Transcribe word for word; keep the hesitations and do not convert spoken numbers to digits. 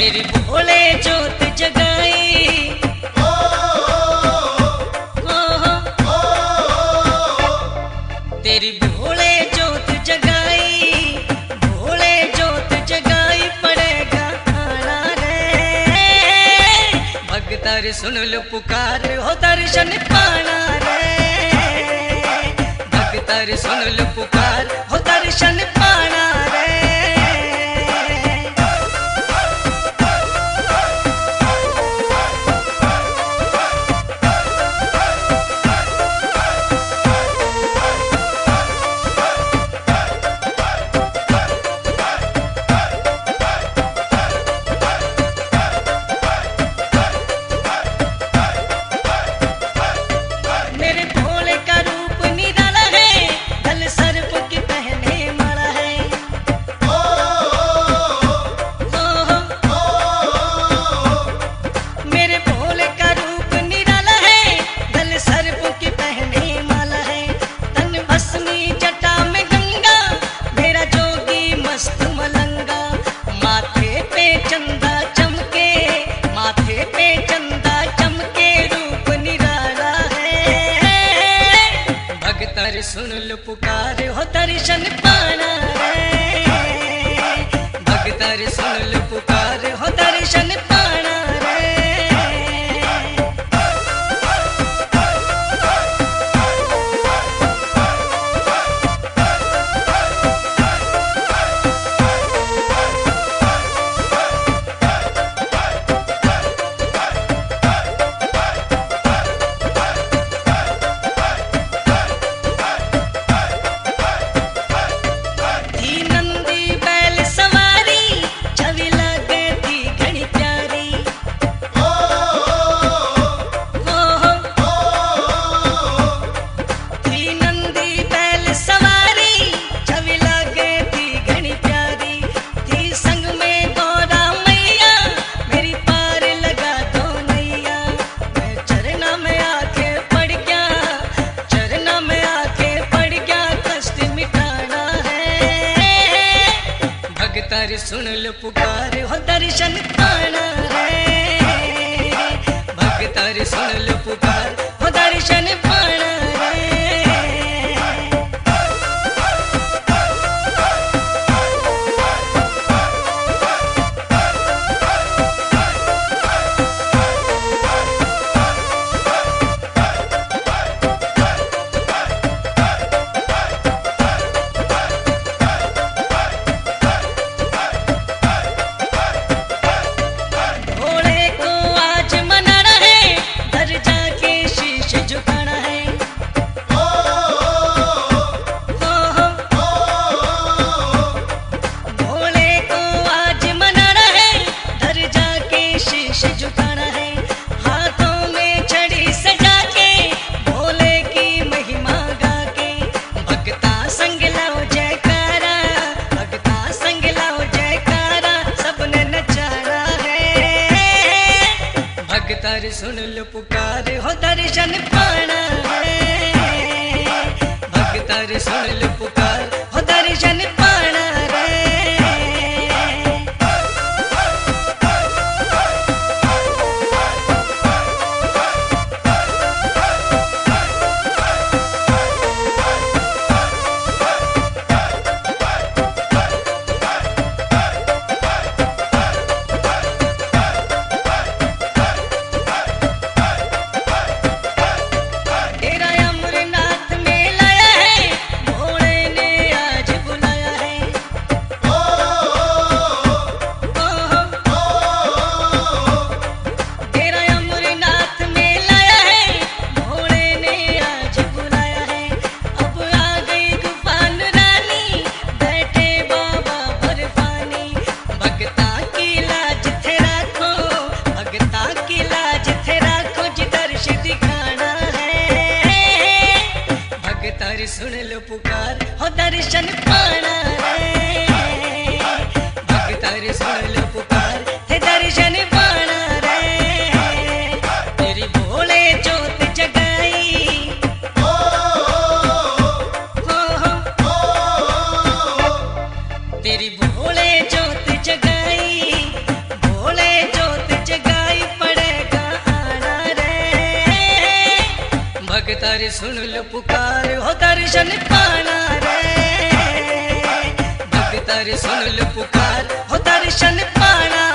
तेरी भोले जोत जगाई, ओ, ओ, ओ, तेरी भोले जोत जगाई, भोले जोत जगाई पड़ेगा खाना रे। भगतर सुन लो पुकार हो दर्शन पाना रे। भगतर सुन लो पुकार हो दर्शन पाना रे। सुन लो पुकार हो दर्शन पाना रे। भगतर सुन लो पुकार हो दर्शन पाना रे। भगतर सुन लो पुकार हो दर्शन पाना रे। भगतर सुन लो पुकार हो दर्शन पाना रे। भगतर सुन लो पुकार हो दर्शन पाना रे। भगतर सुन लो पुकार हो दर्शन पाना रे। सुन लो पुकार हो दर्शन पाना रे। भगतर सुन लो पुकार है दर्शन पाना रे। तेरी भोले जोत जगाई, ओ, ओ, ओ, ओ, तेरी भोले जोत जगाई, भोले तारी सुन लो पुकार हो दर्शन पाना रे। भक्त तारी सुन लो पुकार हो दर्शन पाना